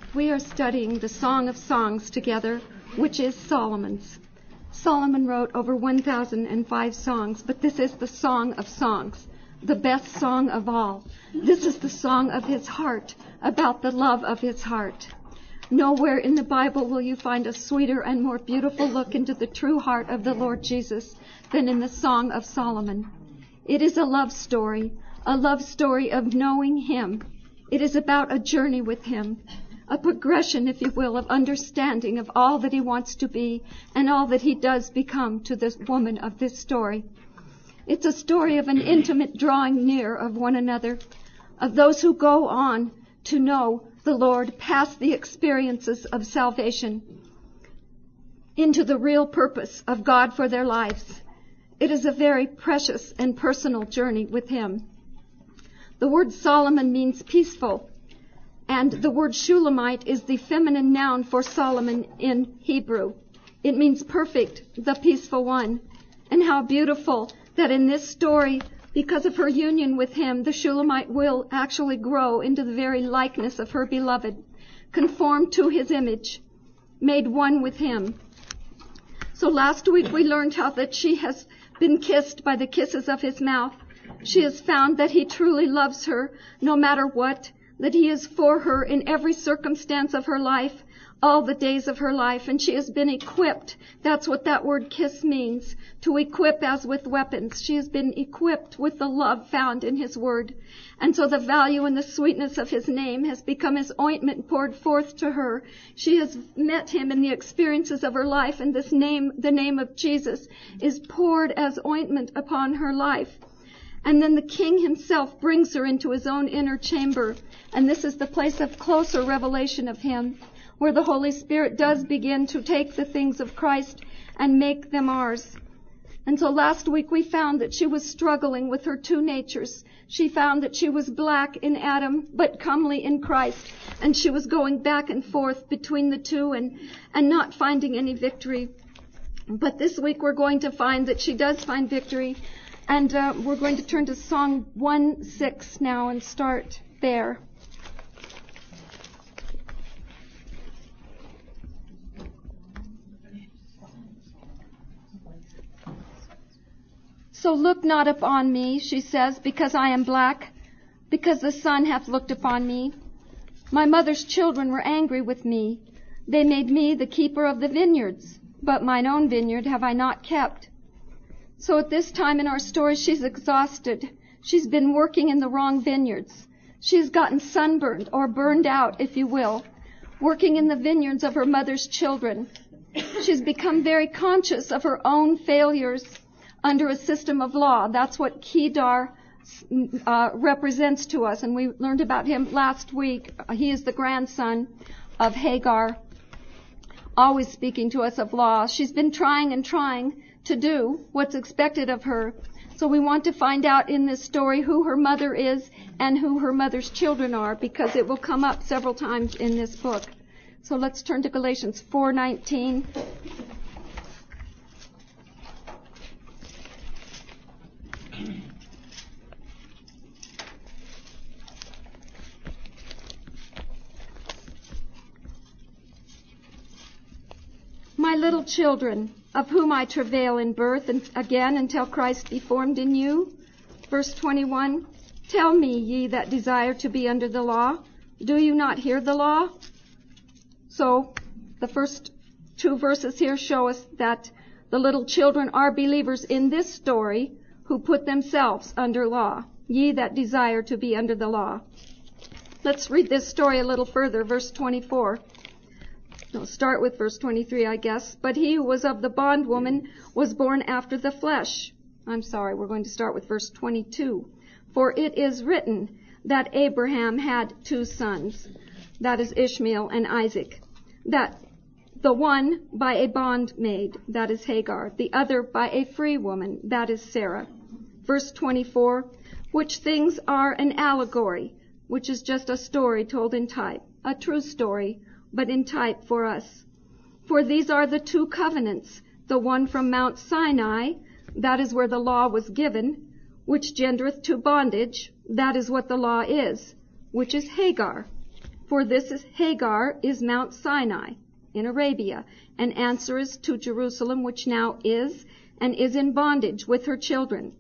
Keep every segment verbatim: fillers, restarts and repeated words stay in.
We are studying the Song of Songs together, which is Solomon's. Solomon wrote over one thousand five songs, but this is the Song of Songs, the best song of all. This is the song of his heart, about the love of his heart. Nowhere in the Bible will you find a sweeter and more beautiful look into the true heart of the Lord Jesus than in the Song of Solomon. It is a love story, a love story of knowing him. It is about a journey with him, a progression, if you will, of understanding of all that he wants to be and all that he does become to this woman of this story. It's a story of an intimate drawing near of one another, of those who go on to know the Lord past the experiences of salvation into the real purpose of God for their lives. It is a very precious and personal journey with him. The word Solomon means peaceful, and the word Shulamite is the feminine noun for Solomon in Hebrew. It means perfect, the peaceful one. And how beautiful that in this story, because of her union with him, the Shulamite will actually grow into the very likeness of her beloved, conformed to his image, made one with him. So last week we learned how that she has been kissed by the kisses of his mouth. She has found that he truly loves her no matter what, that he is for her in every circumstance of her life, all the days of her life, and she has been equipped. That's what that word kiss means, to equip as with weapons. She has been equipped with the love found in his word. And so the value and the sweetness of his name has become his ointment poured forth to her. She has met him in the experiences of her life, and this name, the name of Jesus, is poured as ointment upon her life. And then the king himself brings her into his own inner chamber. And this is the place of closer revelation of him, where the Holy Spirit does begin to take the things of Christ and make them ours. And so last week we found that she was struggling with her two natures. She found that she was black in Adam, but comely in Christ. And she was going back and forth between the two and, and not finding any victory. But this week we're going to find that she does find victory. And uh, we're going to turn to Song one six now and start there. So look not upon me, she says, because I am black, because the sun hath looked upon me. My mother's children were angry with me. They made me the keeper of the vineyards, but mine own vineyard have I not kept. So at this time in our story, she's exhausted. She's been working in the wrong vineyards. She's gotten sunburned or burned out, if you will, working in the vineyards of her mother's children. She's become very conscious of her own failures under a system of law. That's what Kedar uh, represents to us, and we learned about him last week. He is the grandson of Hagar, always speaking to us of law. She's been trying and trying to do what's expected of her. So we want to find out in this story who her mother is and who her mother's children are, because it will come up several times in this book. So let's turn to Galatians four nineteen. My little children, of whom I travail in birth, and again until Christ be formed in you. Verse twenty-one, tell me, ye that desire to be under the law, do you not hear the law? So the first two verses here show us that the little children are believers in this story who put themselves under law, ye that desire to be under the law. Let's read this story a little further, verse twenty-four. No, start with verse twenty-three, I guess. But he who was of the bondwoman was born after the flesh. I'm sorry, we're going to start with verse twenty-two. For it is written that Abraham had two sons, that is Ishmael and Isaac, that the one by a bondmaid, that is Hagar, the other by a free woman, that is Sarah. Verse twenty-four, which things are an allegory, which is just a story told in type, a true story, but in type for us. For these are the two covenants, the one from Mount Sinai, that is where the law was given, which gendereth to bondage, that is what the law is, which is Hagar. For this is Hagar is Mount Sinai in Arabia, and answereth to Jerusalem, which now is, and is in bondage with her children.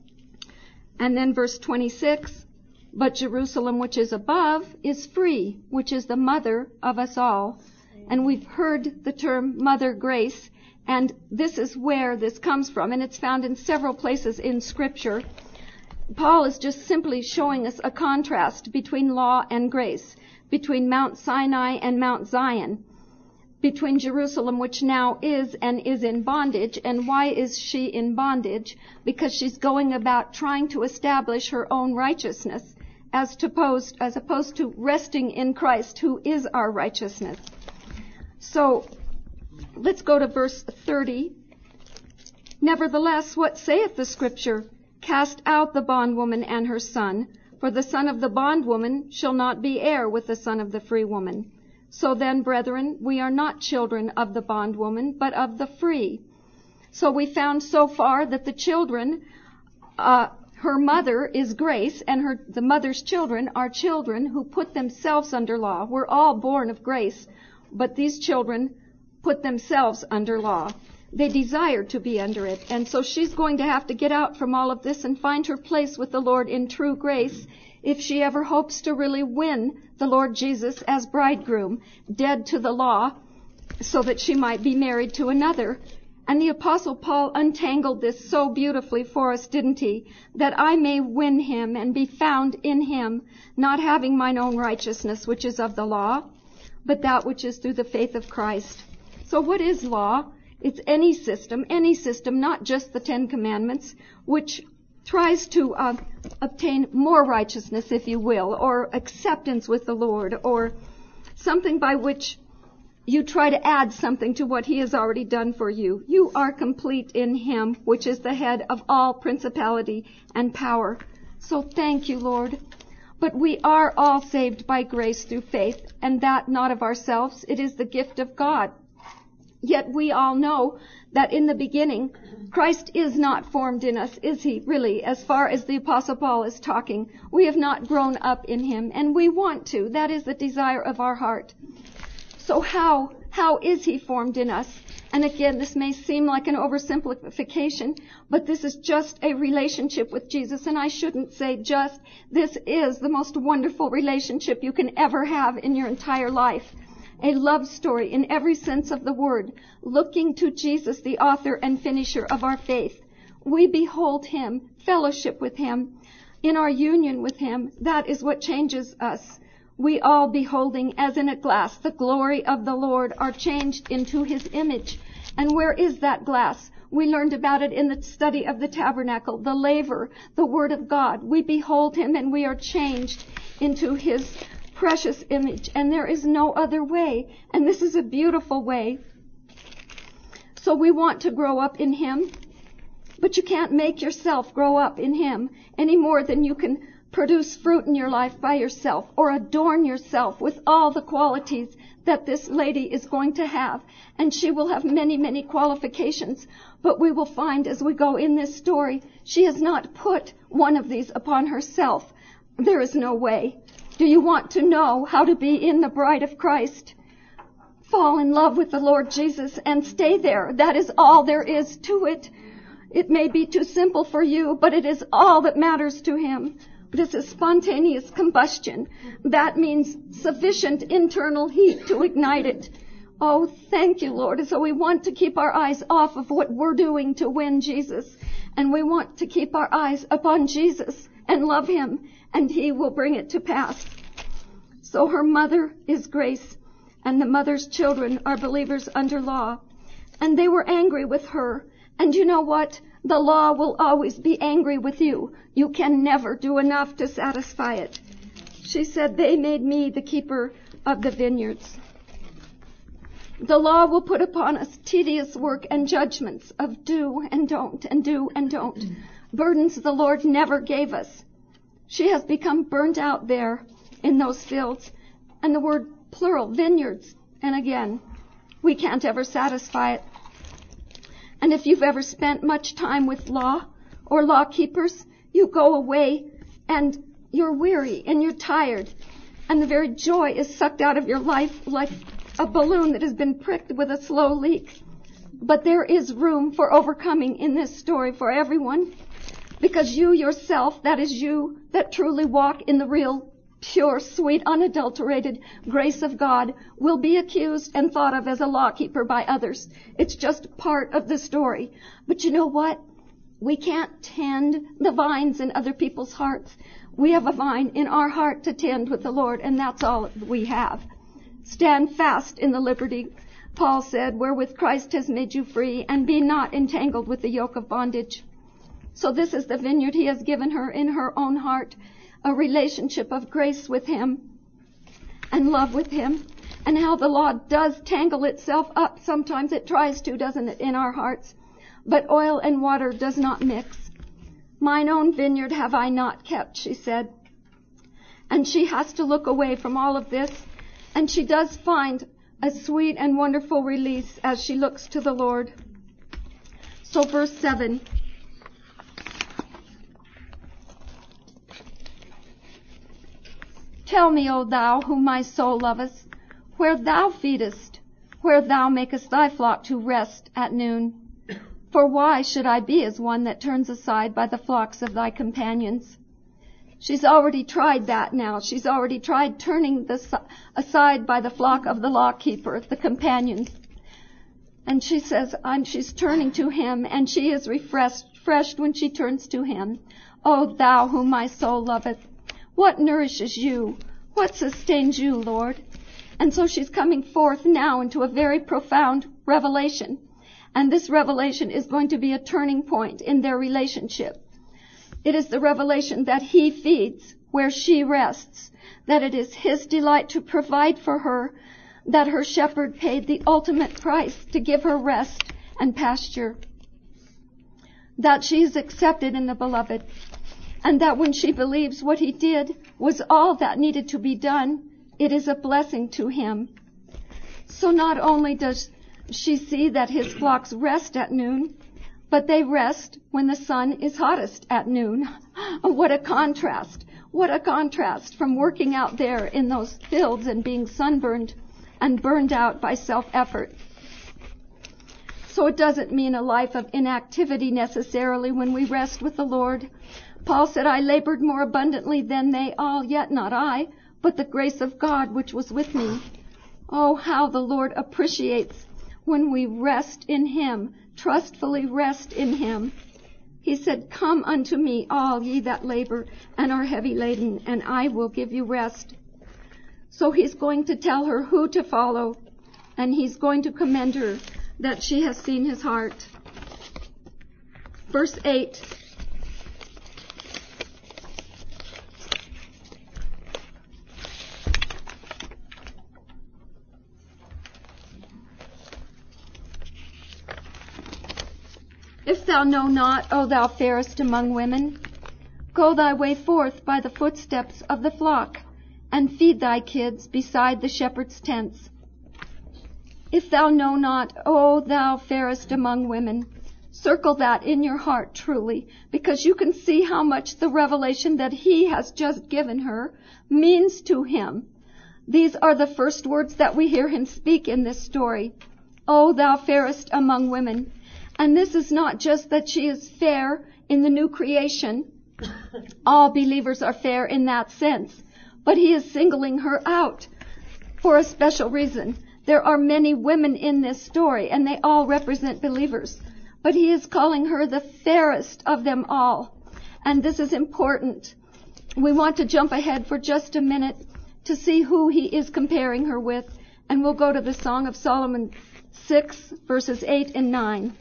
And then verse twenty-six, but Jerusalem which is above is free, which is the mother of us all. And we've heard the term Mother Grace, and this is where this comes from, and it's found in several places in Scripture. Paul is just simply showing us a contrast between law and grace, between Mount Sinai and Mount Zion, between Jerusalem, which now is and is in bondage. And why is she in bondage? Because she's going about trying to establish her own righteousness, as opposed, as opposed to resting in Christ, who is our righteousness. So, let's go to verse thirty. Nevertheless, what saith the Scripture? Cast out the bondwoman and her son, for the son of the bondwoman shall not be heir with the son of the free woman. So then, brethren, we are not children of the bondwoman, but of the free. So we found so far that the children, uh, her mother is Grace, and her the mother's children are children who put themselves under law. We're all born of grace, but these children put themselves under law. They desire to be under it. And so she's going to have to get out from all of this and find her place with the Lord in true grace if she ever hopes to really win the Lord Jesus as bridegroom, dead to the law, so that she might be married to another. And the Apostle Paul untangled this so beautifully for us, didn't he? That I may win him and be found in him, not having mine own righteousness, which is of the law, but that which is through the faith of Christ. So what is law? It's any system, any system, not just the Ten Commandments, which tries to uh, obtain more righteousness, if you will, or acceptance with the Lord, or something by which you try to add something to what he has already done for you. You are complete in him, which is the head of all principality and power. So thank you, Lord. But we are all saved by grace through faith, and that not of ourselves. It is the gift of God. Yet we all know that in the beginning, Christ is not formed in us, is he, really, as far as the Apostle Paul is talking? We have not grown up in him, and we want to. That is the desire of our heart. So how, how is he formed in us? And again, this may seem like an oversimplification, but this is just a relationship with Jesus, and I shouldn't say just. This is the most wonderful relationship you can ever have in your entire life. A love story in every sense of the word, looking to Jesus, the author and finisher of our faith. We behold him, fellowship with him, in our union with him. That is what changes us. We all, beholding as in a glass the glory of the Lord, are changed into his image. And where is that glass? We learned about it in the study of the tabernacle, the laver, the word of God. We behold him and we are changed into his precious image, and there is no other way, and this is a beautiful way. So we want to grow up in him, but you can't make yourself grow up in him any more than you can produce fruit in your life by yourself, or adorn yourself with all the qualities that this lady is going to have. And she will have many, many qualifications, but we will find as we go in this story, she has not put one of these upon herself. There is no way. Do you want to know how to be in the bride of Christ? Fall in love with the Lord Jesus and stay there. That is all there is to it. It may be too simple for you, but it is all that matters to him. This is spontaneous combustion. That means sufficient internal heat to ignite it. Oh, thank you, Lord. So we want to keep our eyes off of what we're doing to win Jesus. And we want to keep our eyes upon Jesus and love him, and he will bring it to pass. So her mother is Grace, and the mother's children are believers under law. And they were angry with her. And you know what? The law will always be angry with you. You can never do enough to satisfy it. She said, they made me the keeper of the vineyards. The law will put upon us tedious work and judgments of do and don't and do and don't. Burdens the Lord never gave us. She has become burnt out there in those fields. And the word plural, vineyards. And again, we can't ever satisfy it. And if you've ever spent much time with law or law keepers, you go away and you're weary and you're tired. and the very joy is sucked out of your life like a balloon that has been pricked with a slow leak. But there is room for overcoming in this story for everyone, because you yourself, that is you that truly walk in the real, pure, sweet, unadulterated grace of God, will be accused and thought of as a law keeper by others. It's just part of the story. But you know what? We can't tend the vines in other people's hearts. We have a vine in our heart to tend with the Lord, and that's all we have. Stand fast in the liberty, Paul said, wherewith Christ has made you free, and be not entangled with the yoke of bondage. So this is the vineyard he has given her in her own heart, a relationship of grace with him and love with him. And how the law does tangle itself up. Sometimes it tries to, doesn't it, in our hearts. But oil and water does not mix. Mine own vineyard have I not kept, she said. And she has to look away from all of this. And she does find a sweet and wonderful release as she looks to the Lord. So verse seven. Tell me, O thou, whom my soul lovest, where thou feedest, where thou makest thy flock to rest at noon. For why should I be as one that turns aside by the flocks of thy companions? She's already tried that now. She's already tried turning the, aside by the flock of the law keeper, the companions. And she says, I'm, she's turning to him, and she is refreshed, refreshed when she turns to him. O thou whom my soul loveth, what nourishes you? What sustains you, Lord? And so she's coming forth now into a very profound revelation. And this revelation is going to be a turning point in their relationship. It is the revelation that he feeds where she rests, that it is his delight to provide for her, that her shepherd paid the ultimate price to give her rest and pasture, that she is accepted in the beloved, and that when she believes what he did was all that needed to be done, it is a blessing to him. So not only does she see that his flocks rest at noon, but they rest when the sun is hottest at noon. What a contrast. What a contrast from working out there in those fields and being sunburned and burned out by self-effort. So it doesn't mean a life of inactivity necessarily when we rest with the Lord. Paul said, I labored more abundantly than they all, yet not I, but the grace of God which was with me. Oh, how the Lord appreciates when we rest in him, trustfully rest in him. He said, come unto me, all ye that labor and are heavy laden, and I will give you rest. So he's going to tell her who to follow, and he's going to commend her that she has seen his heart. Verse eight. If thou know not, O thou fairest among women, go thy way forth by the footsteps of the flock, and feed thy kids beside the shepherd's tents. If thou know not, O thou fairest among women, circle that in your heart truly, because you can see how much the revelation that he has just given her means to him. These are the first words that we hear him speak in this story. O thou fairest among women. And this is not just that she is fair in the new creation. All believers are fair in that sense. But he is singling her out for a special reason. There are many women in this story, and they all represent believers. But he is calling her the fairest of them all. And this is important. We want to jump ahead for just a minute to see who he is comparing her with. And we'll go to the Song of Solomon six, verses eight and nine.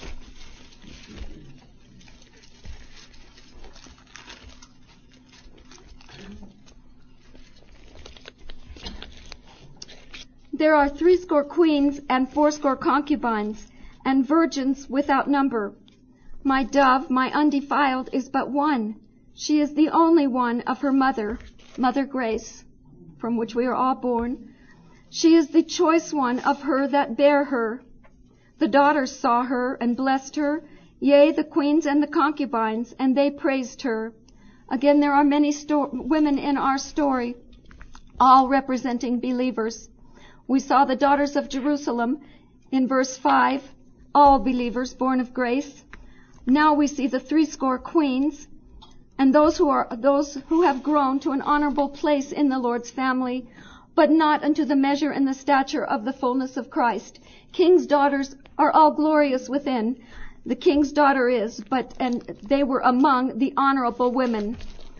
There are threescore queens and fourscore concubines, and virgins without number. My dove, my undefiled, is but one. She is the only one of her mother, Mother Grace, from which we are all born. She is the choice one of her that bare her. The daughters saw her and blessed her, yea, the queens and the concubines, and they praised her. Again, there are many sto- women in our story. all representing believers. We saw the daughters of Jerusalem in verse five, all believers born of grace. Now we see the threescore queens, and those who are those who have grown to an honorable place in the Lord's family, but not unto the measure and the stature of the fullness of Christ. King's daughters are all glorious within. The king's daughter is, but and they were among the honorable women.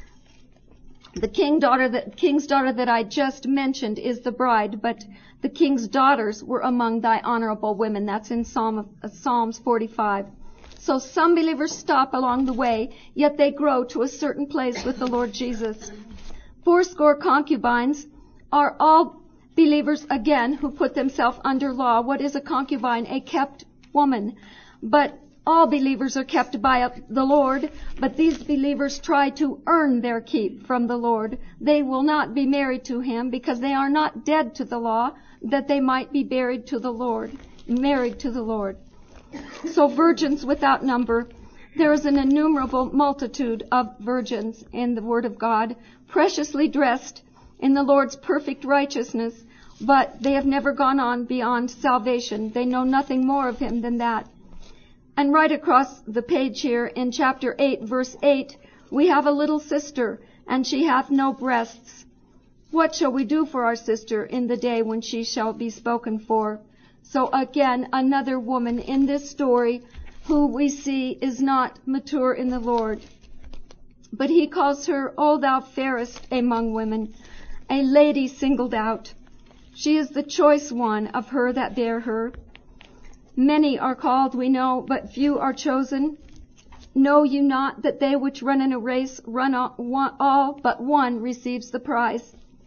The king daughter that king's daughter that I just mentioned is the bride, but the king's daughters were among thy honorable women. That's in Psalm uh, Psalms forty-five. So some believers stop along the way, yet they grow to a certain place with the Lord Jesus. Fourscore concubines are all believers again who put themselves under law. What is a concubine? A kept woman. But all believers are kept by the Lord, but these believers try to earn their keep from the Lord. They will not be married to him because they are not dead to the law, that they might be buried to the Lord, married to the Lord. So virgins without number. There is an innumerable multitude of virgins in the Word of God, preciously dressed in the Lord's perfect righteousness, but they have never gone on beyond salvation. They know nothing more of him than that. And right across the page here in chapter eight, verse eight, we have a little sister, and she hath no breasts. What shall we do for our sister in the day when she shall be spoken for? So again, another woman in this story who we see is not mature in the Lord. But he calls her, O thou fairest among women, a lady singled out. She is the choice one of her that bear her. Many are called, we know, but few are chosen. Know you not that they which run in a race run all, but one receives the prize?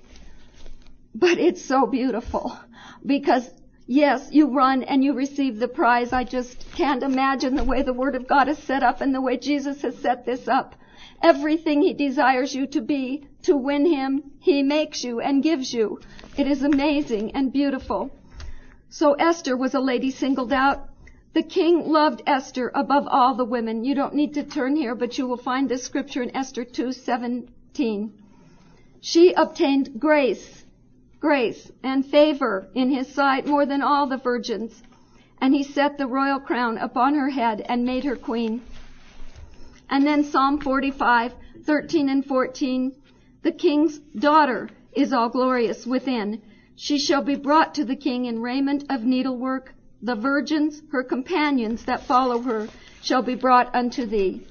But it's so beautiful because, yes, you run and you receive the prize. I just can't imagine the way the Word of God is set up and the way Jesus has set this up. Everything he desires you to be, to win him, he makes you and gives you. It is amazing and beautiful. So Esther was a lady singled out. The king loved Esther above all the women. You don't need to turn here, but you will find this scripture in Esther two seventeen. She obtained grace, grace and favor in his sight more than all the virgins. And he set the royal crown upon her head and made her queen. And then Psalm forty-five, thirteen and fourteen. The king's daughter is all glorious within. She shall be brought to the king in raiment of needlework. The virgins, her companions that follow her, shall be brought unto thee.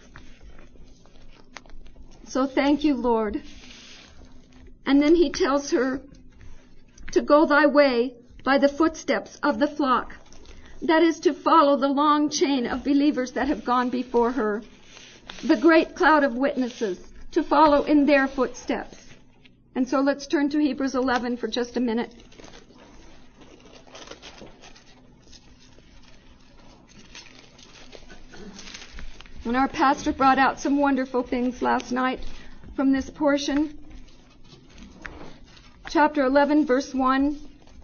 So thank you, Lord. And then he tells her to go thy way by the footsteps of the flock. That is to follow the long chain of believers that have gone before her. The great cloud of witnesses, to follow in their footsteps. And so let's turn to Hebrews eleven for just a minute. And our pastor brought out some wonderful things last night from this portion. Chapter eleven, verse one.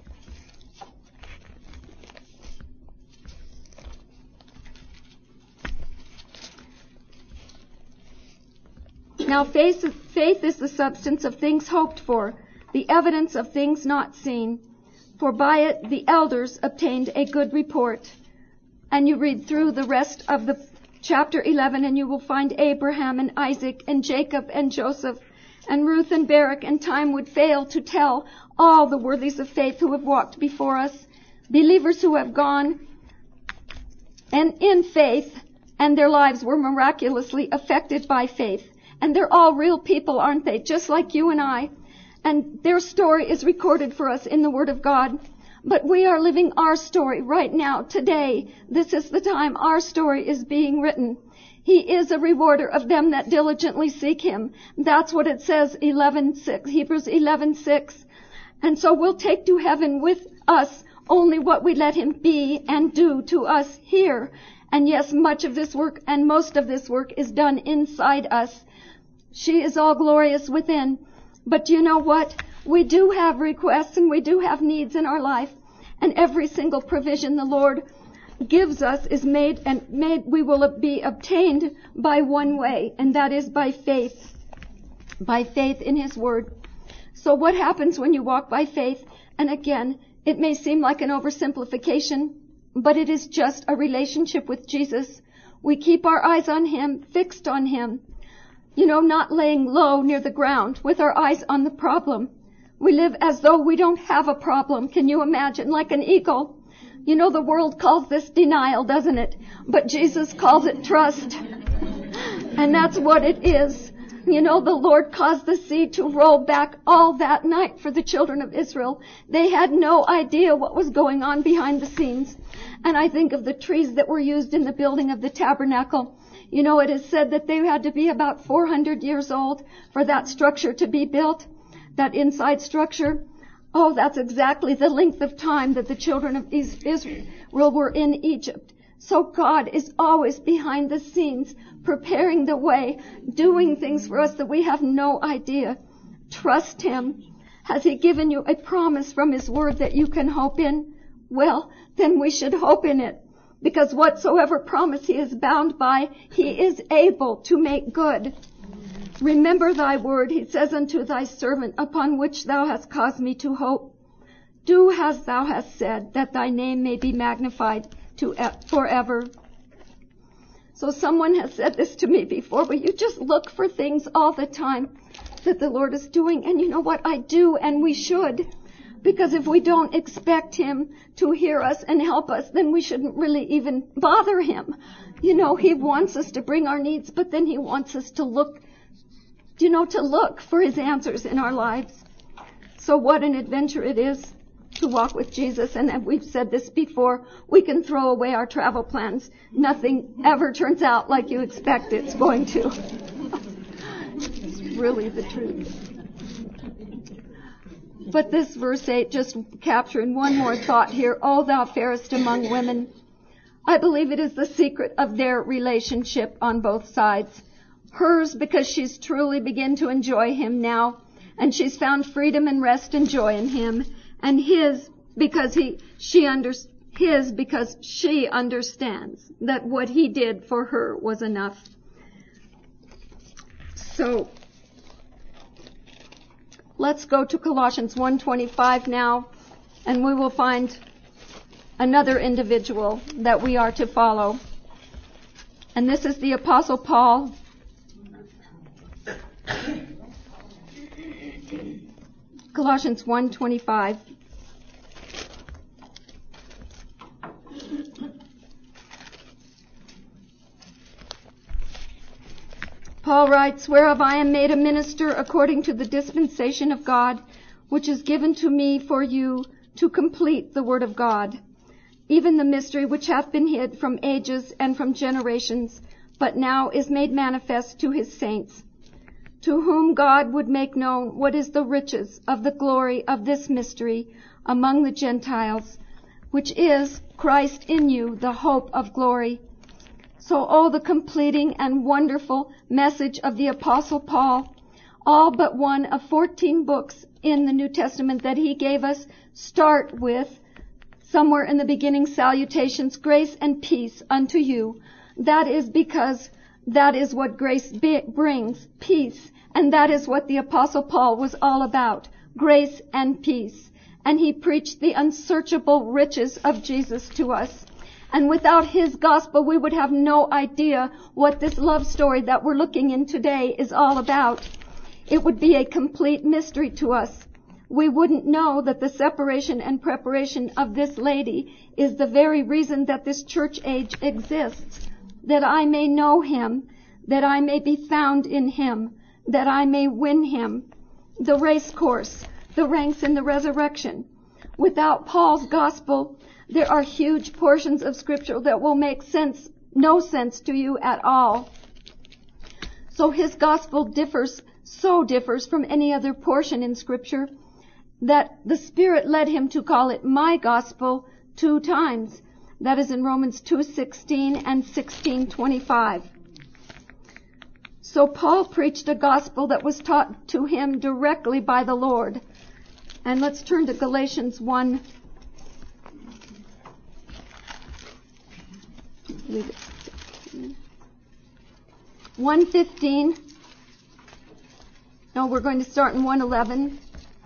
Now faith, faith is the substance of things hoped for, the evidence of things not seen. For by it the elders obtained a good report. And you read through the rest of the chapter eleven and you will find Abraham and Isaac and Jacob and Joseph and Ruth and Barak, and time would fail to tell all the worthies of faith who have walked before us, believers who have gone and in faith, and their lives were miraculously affected by faith. And they're all real people, aren't they? Just like you and I. And their story is recorded for us in the Word of God. But we are living our story right now, today. This is the time our story is being written. He is a rewarder of them that diligently seek him. That's what it says, eleven six, Hebrews eleven six. And so we'll take to heaven with us only what we let him be and do to us here. And yes, much of this work and most of this work is done inside us. She is all glorious within. But you know what? We do have requests and we do have needs in our life. And every single provision the Lord gives us is made and made, we will be obtained by one way, and that is by faith. By faith in his word. So what happens when you walk by faith? And again, it may seem like an oversimplification, but it is just a relationship with Jesus. We keep our eyes on Him, fixed on Him. You know, not laying low near the ground with our eyes on the problem. We live as though we don't have a problem. Can you imagine? Like an eagle. You know, the world calls this denial, doesn't it? But Jesus calls it trust. And that's what it is. You know, the Lord caused the sea to roll back all that night for the children of Israel. They had no idea what was going on behind the scenes. And I think of the trees that were used in the building of the tabernacle. You know, it is said that they had to be about four hundred years old for that structure to be built, that inside structure. Oh, that's exactly the length of time that the children of Israel were in Egypt. So God is always behind the scenes, preparing the way, doing things for us that we have no idea. Trust Him. Has He given you a promise from His Word that you can hope in? Well, then we should hope in it. Because whatsoever promise He is bound by, He is able to make good. Remember Thy word, He says unto Thy servant, upon which Thou hast caused me to hope. Do as Thou hast said, that Thy name may be magnified to forever. So someone has said this to me before, but you just look for things all the time that the Lord is doing. And you know what? I do, and we should. Because if we don't expect Him to hear us and help us, then we shouldn't really even bother Him. You know, He wants us to bring our needs, but then He wants us to look, you know, to look for His answers in our lives. So what an adventure it is to walk with Jesus. And we've said this before, we can throw away our travel plans. Nothing ever turns out like you expect it's going to. It's really the truth. But this verse eight, just capturing one more thought here. O thou fairest among women. I believe it is the secret of their relationship on both sides. Hers because she's truly begun to enjoy Him now, and she's found freedom and rest and joy in Him. And his because he she under, his because she understands that what He did for her was enough. So let's go to Colossians one twenty-five now, and we will find another individual that we are to follow. And this is the Apostle Paul. Colossians one twenty-five. Paul writes, whereof I am made a minister according to the dispensation of God, which is given to me for you to complete the word of God, even the mystery which hath been hid from ages and from generations, but now is made manifest to His saints, to whom God would make known what is the riches of the glory of this mystery among the Gentiles, which is Christ in you, the hope of glory. So, oh, the completing and wonderful message of the Apostle Paul, all but one of fourteen books in the New Testament that he gave us, start with, somewhere in the beginning, salutations, grace and peace unto you. That is because that is what grace be- brings, peace. And that is what the Apostle Paul was all about, grace and peace. And he preached the unsearchable riches of Jesus to us. And without His gospel, we would have no idea what this love story that we're looking in today is all about. It would be a complete mystery to us. We wouldn't know that the separation and preparation of this lady is the very reason that this church age exists. That I may know Him, that I may be found in Him, that I may win Him. The race course, the ranks in the resurrection. Without Paul's gospel, there are huge portions of Scripture that will make sense, no sense to you at all. So his gospel differs, so differs from any other portion in Scripture that the Spirit led him to call it my gospel two times. That is in Romans two sixteen and sixteen twenty-five. So Paul preached a gospel that was taught to him directly by the Lord. And let's turn to Galatians one. one fifteen. No, we're going to start in one eleven.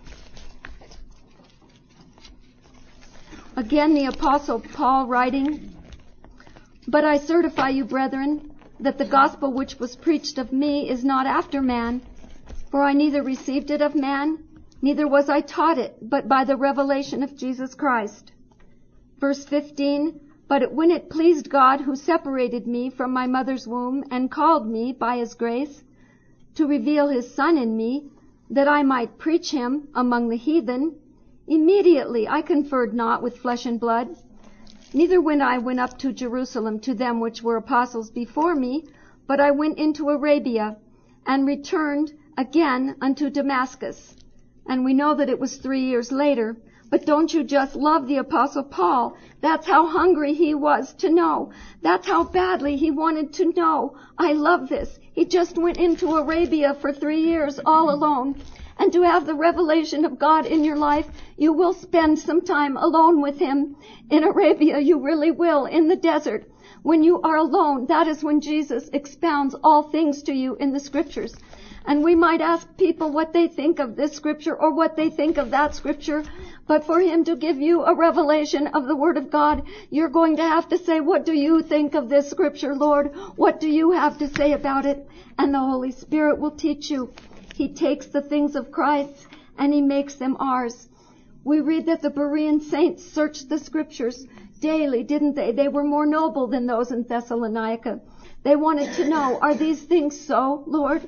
Again, the Apostle Paul writing, "But I certify you, brethren, that the gospel which was preached of me is not after man, for I neither received it of man, neither was I taught it, but by the revelation of Jesus Christ." Verse fifteen, "But when it pleased God, who separated me from my mother's womb and called me by his grace, to reveal his Son in me, that I might preach him among the heathen, immediately I conferred not with flesh and blood, neither when I went up to Jerusalem to them which were apostles before me, but I went into Arabia, and returned again unto Damascus." And we know that it was three years later. But don't you just love the Apostle Paul? That's how hungry he was to know. That's how badly he wanted to know. I love this. He just went into Arabia for three years all alone. And to have the revelation of God in your life, you will spend some time alone with him. In Arabia, you really will, in the desert. When you are alone, that is when Jesus expounds all things to you in the scriptures. And we might ask people what they think of this scripture or what they think of that scripture. But for him to give you a revelation of the Word of God, you're going to have to say, "What do you think of this scripture, Lord? What do you have to say about it?" And the Holy Spirit will teach you. He takes the things of Christ and he makes them ours. We read that the Berean saints searched the scriptures daily, didn't they? They were more noble than those in Thessalonica. They wanted to know, are these things so, Lord?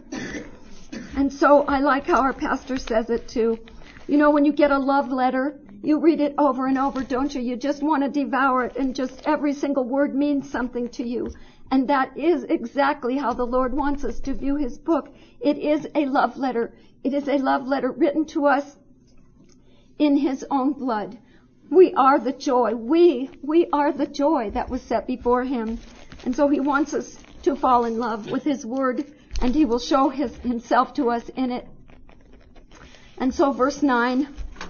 And so I like how our pastor says it too. You know, when you get a love letter, you read it over and over, don't you? You just want to devour it, and just every single word means something to you. And that is exactly how the Lord wants us to view his book. It is a love letter. It is a love letter written to us in his own blood. We are the joy. We, we are the joy that was set before him. And so he wants us to fall in love with his word, and he will show his, himself to us in it. And so verse nine.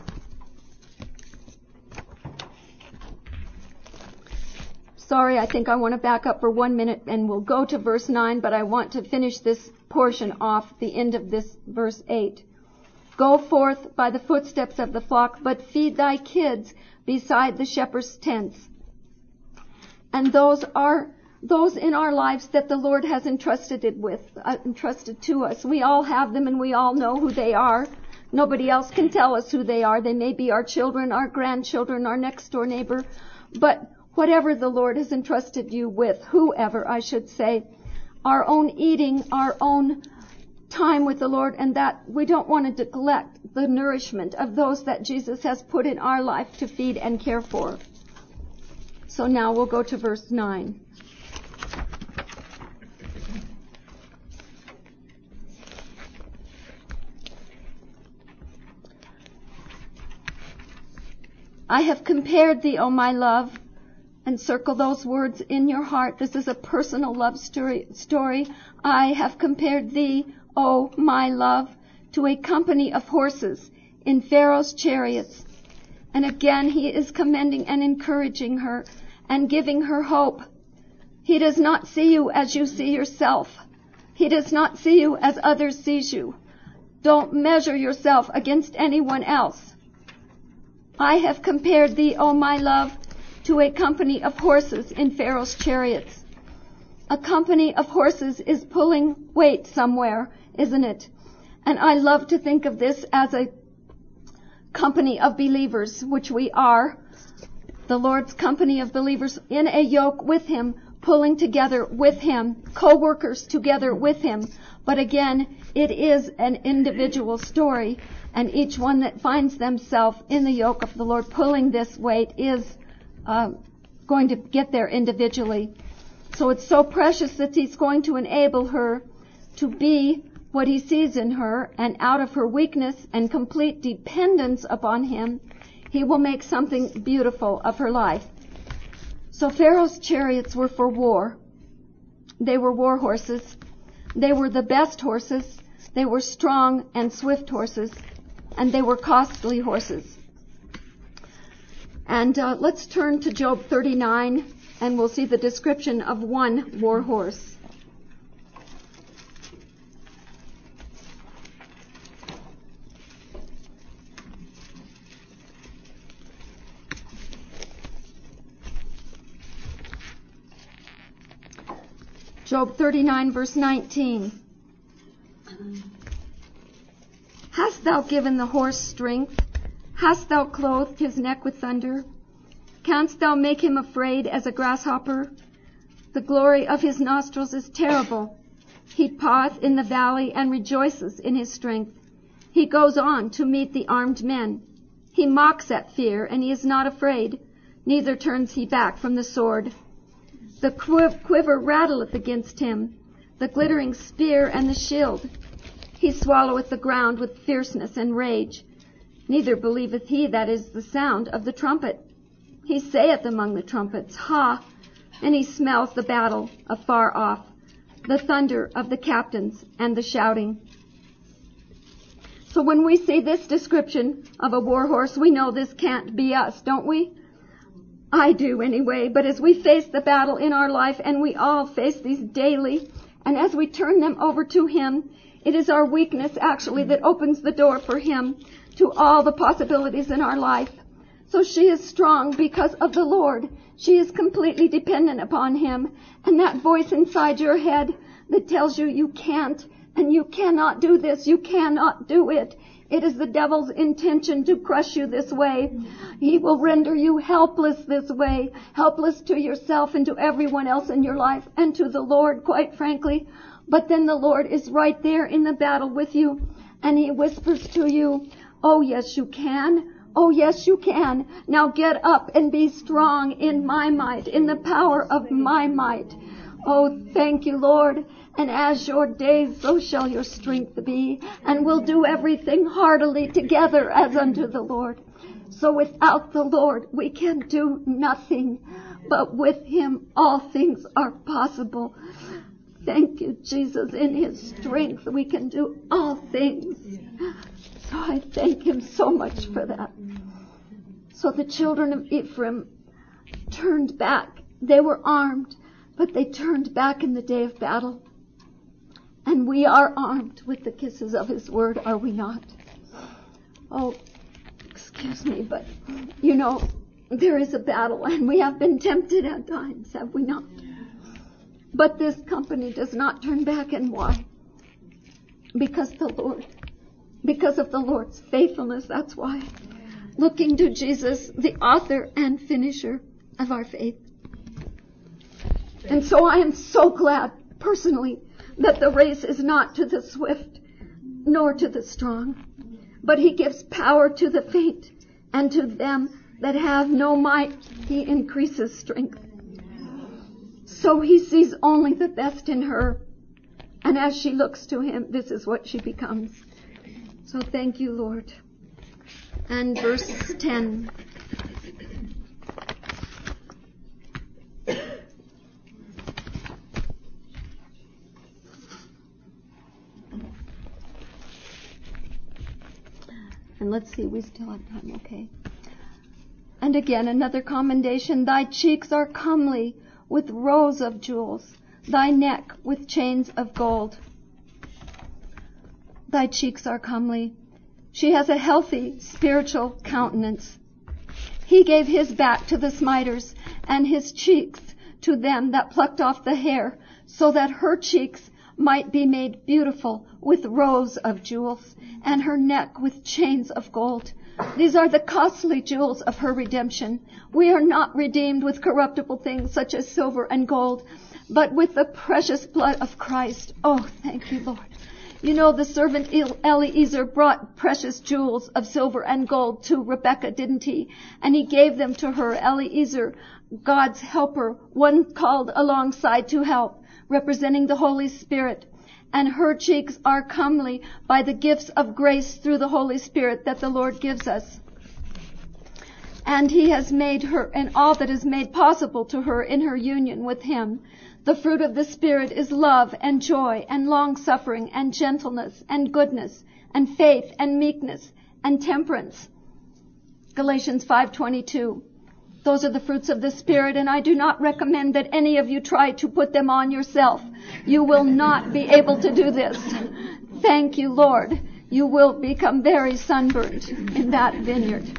Sorry, I think I want to back up for one minute and we'll go to verse nine, but I want to finish this portion off, the end of this verse eight. "Go forth by the footsteps of the flock, but feed thy kids beside the shepherd's tents." And those are those in our lives that the Lord has entrusted it with, uh, entrusted to us. We all have them and we all know who they are. Nobody else can tell us who they are. They may be our children, our grandchildren, our next door neighbor. But whatever the Lord has entrusted you with, whoever I should say, our own eating, our own time with the Lord, and that we don't want to neglect the nourishment of those that Jesus has put in our life to feed and care for. So now we'll go to verse nine. "I have compared thee, O my love," and circle those words in your heart. This is a personal love story. story. "I have compared thee, O my love, to a company of horses in Pharaoh's chariots." And again, he is commending and encouraging her and giving her hope. He does not see you as you see yourself. He does not see you as others sees you. Don't measure yourself against anyone else. "I have compared thee, O my love, to a company of horses in Pharaoh's chariots." A company of horses is pulling weight somewhere, isn't it? And I love to think of this as a company of believers, which we are, the Lord's company of believers in a yoke with him, pulling together with him, co-workers together with him. But again, it is an individual story, and each one that finds themselves in the yoke of the Lord pulling this weight is uh, going to get there individually. So it's so precious that he's going to enable her to be what he sees in her, and out of her weakness and complete dependence upon him, he will make something beautiful of her life. So Pharaoh's chariots were for war. They were war horses. They were the best horses. They were strong and swift horses. And they were costly horses. And uh, let's turn to Job thirty-nine, and we'll see the description of one war horse. Job thirty-nine, verse nineteen. Hast thou given the horse strength? Hast thou clothed his neck with thunder? Canst thou make him afraid as a grasshopper? The glory of his nostrils is terrible. He paweth in the valley and rejoices in his strength. He goes on to meet the armed men. He mocks at fear, and he is not afraid, neither turns he back from the sword. The quiver rattleth against him, the glittering spear and the shield. He swalloweth the ground with fierceness and rage. Neither believeth he that is the sound of the trumpet. He saith among the trumpets, Ha! And he smells the battle afar off, the thunder of the captains and the shouting. So when we see this description of a war horse, we know this can't be us, don't we? I do anyway, but as we face the battle in our life, and we all face these daily, and as we turn them over to Him, it is our weakness actually that opens the door for Him to all the possibilities in our life. So she is strong because of the Lord. She is completely dependent upon Him. And that voice inside your head that tells you you can't and you cannot do this, you cannot do it. It is the devil's intention to crush you this way. He will render you helpless this way, helpless to yourself and to everyone else in your life and to the Lord, quite frankly. But then the Lord is right there in the battle with you, and He whispers to you, oh yes you can. Oh, yes, you can. Now get up and be strong in my might, in the power of my might. Oh, thank you, Lord. And as your days, so shall your strength be. And we'll do everything heartily together as unto the Lord. So without the Lord, we can do nothing. But with Him, all things are possible. Thank you, Jesus. In His strength, we can do all things. So I thank Him so much for that. So the children of Ephraim turned back. They were armed, but they turned back in the day of battle. And we are armed with the kisses of His word, are we not? Oh, excuse me, but you know, there is a battle, and we have been tempted at times, have we not? But this company does not turn back, and why? Because the Lord Because of the Lord's faithfulness, that's why. Looking to Jesus, the author and finisher of our faith. And so I am so glad, personally, that the race is not to the swift, nor to the strong, but He gives power to the faint, and to them that have no might, He increases strength. So He sees only the best in her, and as she looks to Him, this is what she becomes. So thank you, Lord. And verse ten. And let's see, we still have time, okay. And again, another commendation. Thy cheeks are comely with rows of jewels, thy neck with chains of gold. Thy cheeks are comely. She has a healthy spiritual countenance. He gave His back to the smiters, and His cheeks to them that plucked off the hair, so that her cheeks might be made beautiful with rows of jewels, and her neck with chains of gold. These are the costly jewels of her redemption. We are not redeemed with corruptible things such as silver and gold, but with the precious blood of Christ. Oh, thank you, Lord. You know, the servant Eliezer brought precious jewels of silver and gold to Rebekah, didn't he? And he gave them to her. Eliezer, God's helper, one called alongside to help, representing the Holy Spirit. And her cheeks are comely by the gifts of grace through the Holy Spirit that the Lord gives us. And He has made her, and all that is made possible to her in her union with Him. The fruit of the Spirit is love and joy and long-suffering and gentleness and goodness and faith and meekness and temperance. Galatians five twenty-two. Those are the fruits of the Spirit, and I do not recommend that any of you try to put them on yourself. You will not be able to do this. Thank you, Lord. You will become very sunburned in that vineyard.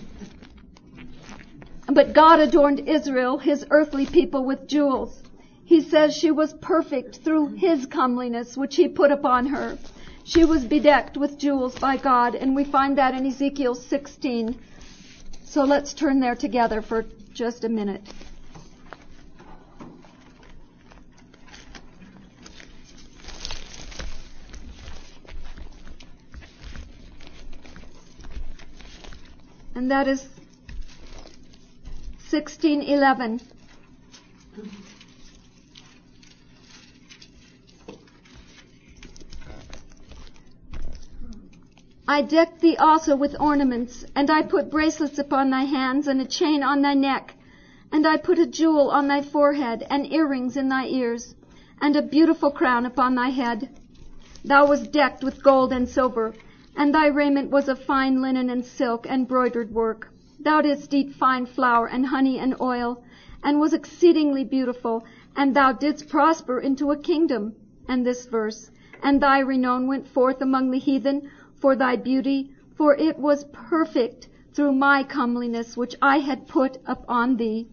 But God adorned Israel, His earthly people, with jewels. He says she was perfect through his comeliness, which he put upon her. She was bedecked with jewels by God, and we find that in Ezekiel sixteen. So let's turn there together for just a minute. And that is sixteen eleven. I decked thee also with ornaments, and I put bracelets upon thy hands, and a chain on thy neck, and I put a jewel on thy forehead, and earrings in thy ears, and a beautiful crown upon thy head. Thou wast decked with gold and silver, and thy raiment was of fine linen and silk and broidered work. Thou didst eat fine flour and honey and oil, and was exceedingly beautiful, and thou didst prosper into a kingdom. And this verse, and thy renown went forth among the heathen for thy beauty, for it was perfect through my comeliness which I had put upon thee.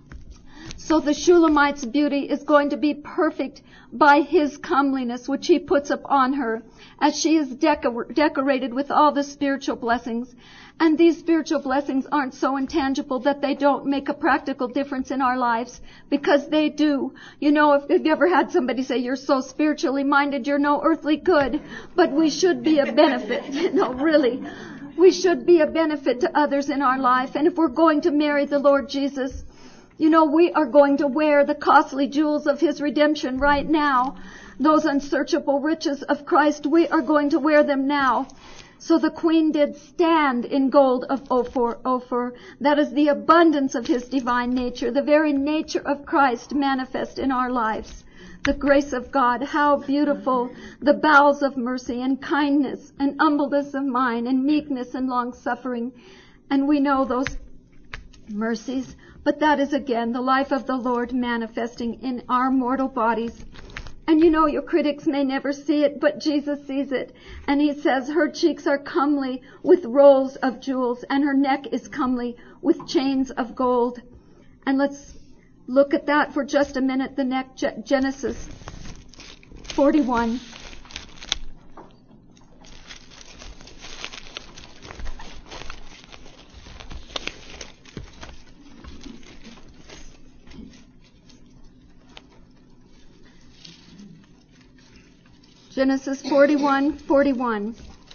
So the Shulamite's beauty is going to be perfect by his comeliness which he puts upon her, as she is decor- decorated with all the spiritual blessings. And these spiritual blessings aren't so intangible that they don't make a practical difference in our lives, because they do. You know, if you've ever had somebody say, you're so spiritually minded, you're no earthly good, but we should be a benefit, you know, really. We should be a benefit to others in our life. And if we're going to marry the Lord Jesus, you know, we are going to wear the costly jewels of his redemption right now. Those unsearchable riches of Christ, we are going to wear them now. So the queen did stand in gold of Ophir, Ophir. That is the abundance of his divine nature, the very nature of Christ manifest in our lives. The grace of God, how beautiful, the bowels of mercy and kindness and humbleness of mind and meekness and long-suffering. And we know those mercies, but that is again the life of the Lord manifesting in our mortal bodies. And you know, your critics may never see it, but Jesus sees it. And he says her cheeks are comely with rolls of jewels, and her neck is comely with chains of gold. And let's look at that for just a minute, the next Genesis forty-one. Genesis forty-one forty-one.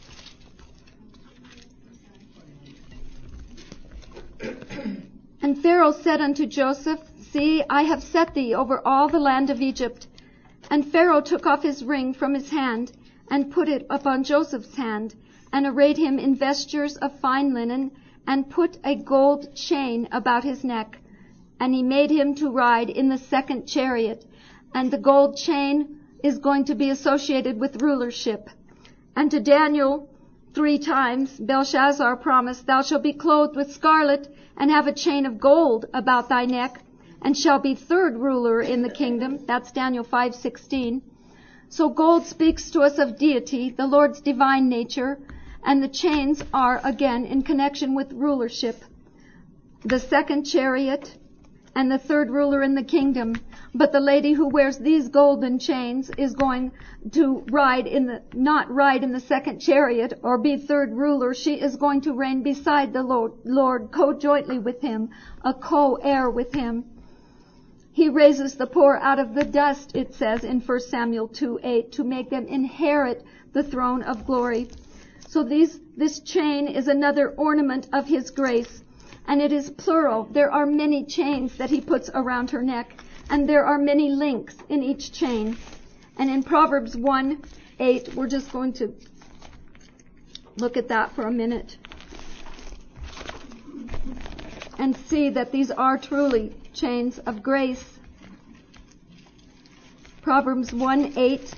And Pharaoh said unto Joseph, See, I have set thee over all the land of Egypt. And Pharaoh took off his ring from his hand, and put it upon Joseph's hand, and arrayed him in vestures of fine linen, and put a gold chain about his neck. And he made him to ride in the second chariot, and the gold chain is going to be associated with rulership. And to Daniel three times Belshazzar promised, Thou shalt be clothed with scarlet, and have a chain of gold about thy neck, and shall be third ruler in the kingdom. That's Daniel five sixteen. So gold speaks to us of deity, the Lord's divine nature, and the chains are again in connection with rulership. The second chariot and the third ruler in the kingdom. But the lady who wears these golden chains is going to ride in the, not ride in the second chariot or be third ruler. She is going to reign beside the Lord, Lord co-jointly with him, a co-heir with him. He raises the poor out of the dust, it says in First Samuel two eight, to make them inherit the throne of glory. So these, this chain is another ornament of his grace. And it is plural. There are many chains that he puts around her neck. And there are many links in each chain. And in Proverbs one eight, we're just going to look at that for a minute. And see that these are truly chains of grace. Proverbs one eight.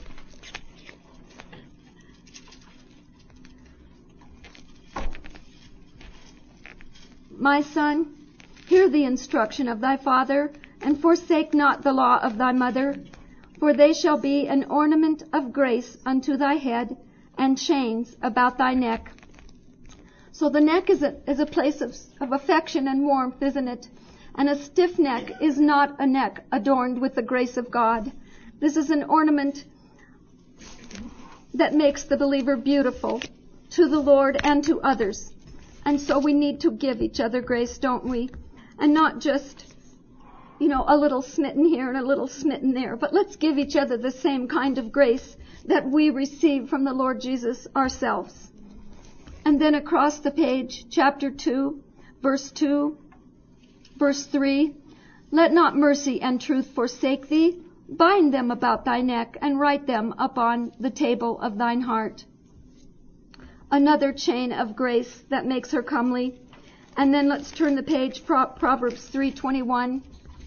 My son, hear the instruction of thy father, and forsake not the law of thy mother, for they shall be an ornament of grace unto thy head, and chains about thy neck. So the neck is a, is a place of, of affection and warmth, isn't it? And a stiff neck is not a neck adorned with the grace of God. This is an ornament that makes the believer beautiful to the Lord and to others. And so we need to give each other grace, don't we? And not just, you know, a little smitten here and a little smitten there, but let's give each other the same kind of grace that we receive from the Lord Jesus ourselves. And then across the page, chapter two, verse two, verse three, let not mercy and truth forsake thee. Bind them about thy neck and write them upon the table of thine heart. Another chain of grace that makes her comely. And then let's turn the page, Pro- Proverbs three twenty-one.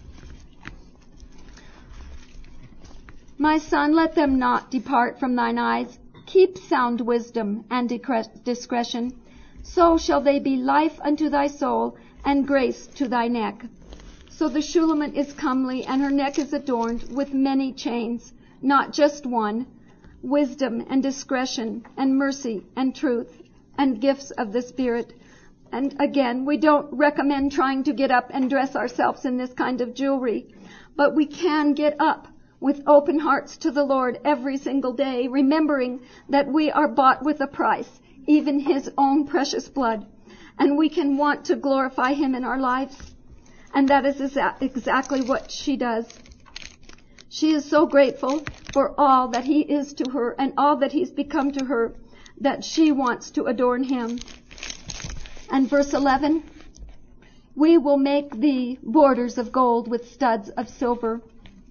My son, let them not depart from thine eyes. Keep sound wisdom and discretion. So shall they be life unto thy soul and grace to thy neck. So the Shulamite is comely, and her neck is adorned with many chains, not just one, wisdom and discretion and mercy and truth and gifts of the Spirit. And again, we don't recommend trying to get up and dress ourselves in this kind of jewelry, but we can get up with open hearts to the Lord every single day, remembering that we are bought with a price, even His own precious blood, and we can want to glorify Him in our lives. And that is exa- exactly what she does. She is so grateful for all that He is to her and all that He's become to her that she wants to adorn Him. And verse eleven, we will make thee borders of gold with studs of silver.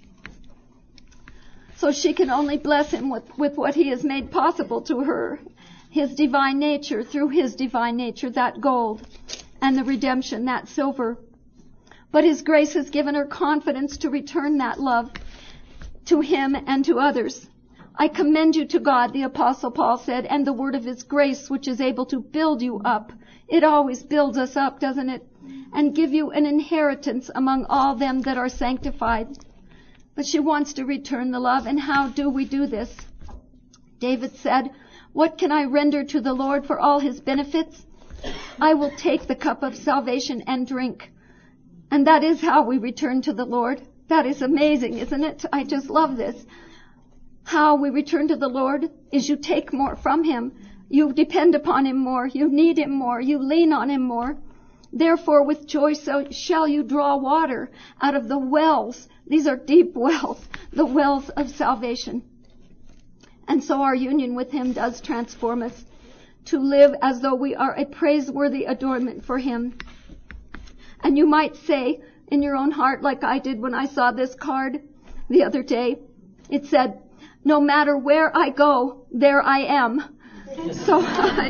So she can only bless Him with, with what He has made possible to her, His divine nature, through His divine nature, that gold, and the redemption, that silver. But His grace has given her confidence to return that love to Him and to others. I commend you to God, the Apostle Paul said, and the word of His grace, which is able to build you up. It always builds us up, doesn't it? And give you an inheritance among all them that are sanctified. But she wants to return the love. And how do we do this? David said, what can I render to the Lord for all His benefits? I will take the cup of salvation and drink. And that is how we return to the Lord. That is amazing, isn't it? I just love this. How we return to the Lord is you take more from Him. You depend upon Him more. You need Him more. You lean on Him more. Therefore, with joy so shall you draw water out of the wells. These are deep wells, the wells of salvation. And so our union with Him does transform us to live as though we are a praiseworthy adornment for Him. And you might say in your own heart, like I did when I saw this card the other day, it said, no matter where I go, there I am. So I,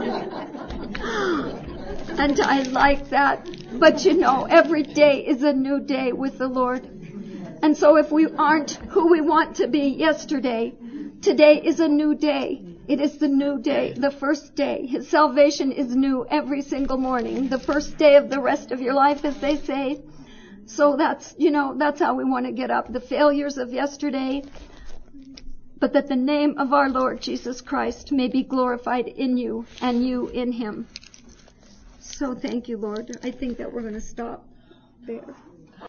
and I like that. But you know, every day is a new day with the Lord. And so if we aren't who we want to be yesterday, today is a new day. It is the new day, the first day. His salvation is new every single morning. The first day of the rest of your life, as they say. So that's, you know, that's how we want to get up. The failures of yesterday, but that the name of our Lord Jesus Christ may be glorified in you and you in Him. So thank you, Lord. I think that we're going to stop there.